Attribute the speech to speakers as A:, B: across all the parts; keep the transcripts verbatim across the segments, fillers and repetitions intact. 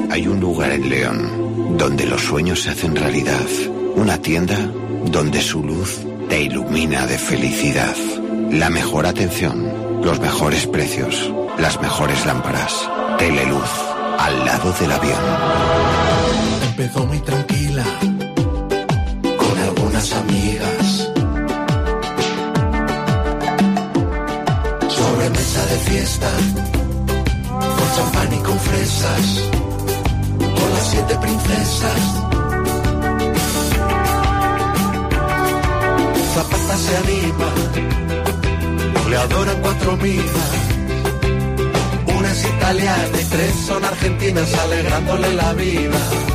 A: Hay un lugar en León donde los sueños se hacen realidad. Una tienda donde su luz te ilumina de felicidad. La mejor atención, los mejores precios, las mejores lámparas. Teleluz, al lado del avión.
B: Empezó muy tranquila, con algunas amigas. Sobremesa de fiesta, con champán y con fresas. Con las siete princesas. Zapata se anima, le adoran cuatro minas. Una es italiana y tres son argentinas, alegrándole la vida.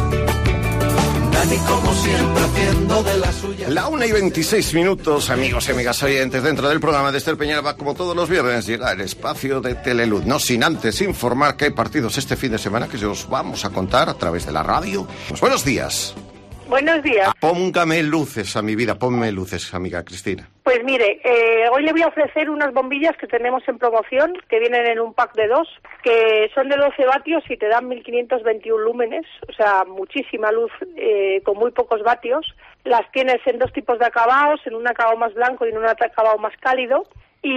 B: Dani, como siempre, haciendo de la suya.
C: La una y veintiséis minutos, amigos y amigas oyentes, dentro del programa de Esther Peñera va, como todos los viernes, llega el espacio de Teleluz. No sin antes informar que hay partidos este fin de semana que os vamos a contar a través de la radio. Pues buenos días.
D: Buenos días.
C: Póngame luces a mi vida, ponme luces, amiga Cristina.
D: Pues mire, eh, hoy le voy a ofrecer unas bombillas que tenemos en promoción, que vienen en un pack de dos, que son de doce vatios y te dan mil quinientos veintiuno lúmenes, o sea, muchísima luz eh, con muy pocos vatios. Las tienes en dos tipos de acabados, en un acabado más blanco y en un acabado más cálido,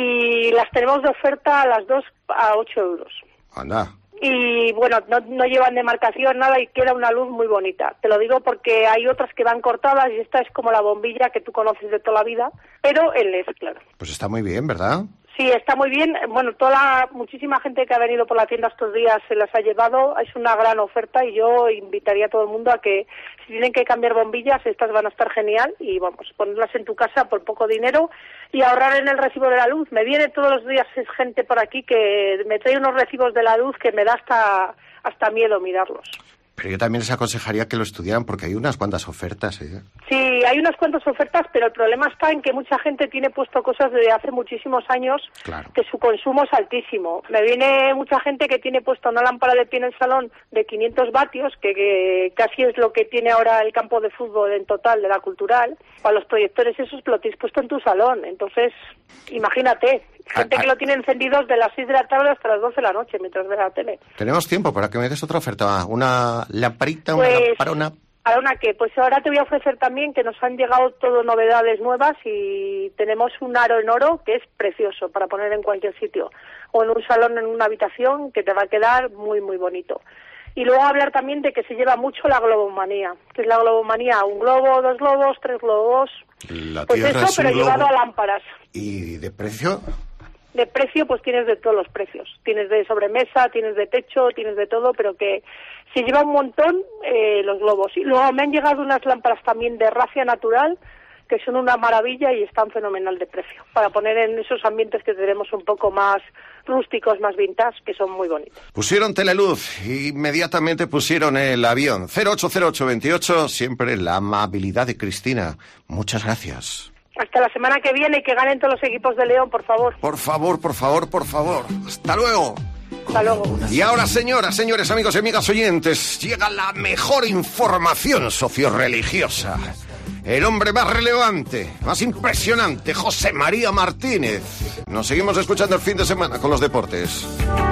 D: y las tenemos de oferta a las dos a ocho euros.
C: Anda.
D: Y bueno, no, no llevan demarcación, nada, y queda una luz muy bonita. Te lo digo porque hay otras que van cortadas y esta es como la bombilla que tú conoces de toda la vida, pero en L E D, claro.
C: Pues está muy bien, ¿verdad?
D: Sí, está muy bien. Bueno, toda la, muchísima gente que ha venido por la tienda estos días se las ha llevado. Es una gran oferta y yo invitaría a todo el mundo a que si tienen que cambiar bombillas, estas van a estar genial y vamos, ponerlas en tu casa por poco dinero y ahorrar en el recibo de la luz. Me viene todos los días es gente por aquí que me trae unos recibos de la luz que me da hasta, hasta miedo mirarlos.
C: Pero yo también les aconsejaría que lo estudiaran porque hay unas cuantas ofertas, ¿eh?
D: Sí, hay unas cuantas ofertas, pero el problema está en que mucha gente tiene puesto cosas desde hace muchísimos años, claro, que su consumo es altísimo. Me viene mucha gente que tiene puesta una lámpara de pie en el salón de quinientos vatios, que, que casi es lo que tiene ahora el campo de fútbol en total de la Cultural. Para los proyectores esos lo tienes puesto en tu salón. Entonces, imagínate, gente ah, ah. que lo tiene encendido desde las seis de la tarde hasta las doce de la noche mientras ve la tele.
C: Tenemos tiempo para que me des otra oferta, una lamparita,
D: pues,
C: una lamparona.
D: ¿Para una qué? Pues ahora te voy a ofrecer también que nos han llegado todo novedades nuevas y tenemos un aro en oro que es precioso para poner en cualquier sitio o en un salón, en una habitación, que te va a quedar muy, muy bonito. Y luego hablar también de que se lleva mucho la globomanía. ¿Qué es la globomanía? Un globo, dos globos, tres globos.
C: La
D: pues eso, pero
C: globo.
D: Llevado a lámparas.
C: ¿Y de precio?
D: De precio, pues tienes de todos los precios. Tienes de sobremesa, tienes de techo, tienes de todo, pero que se lleva un montón eh, los globos. Y luego me han llegado unas lámparas también de racia natural, que son una maravilla y están fenomenal de precio, para poner en esos ambientes que tenemos un poco más rústicos, más vintage, que son muy bonitos.
C: Pusieron Teleluz, inmediatamente pusieron el avión. cero ocho cero ocho veintiocho, siempre la amabilidad de Cristina. Muchas gracias.
D: Hasta la semana que viene y que ganen todos los equipos de León, por favor.
C: Por favor, por favor, por favor. Hasta luego.
D: Hasta luego.
C: Y ahora, señoras, señores, amigos y amigas oyentes, llega la mejor información sociorreligiosa. El hombre más relevante, más impresionante, José María Martínez. Nos seguimos escuchando el fin de semana con los deportes.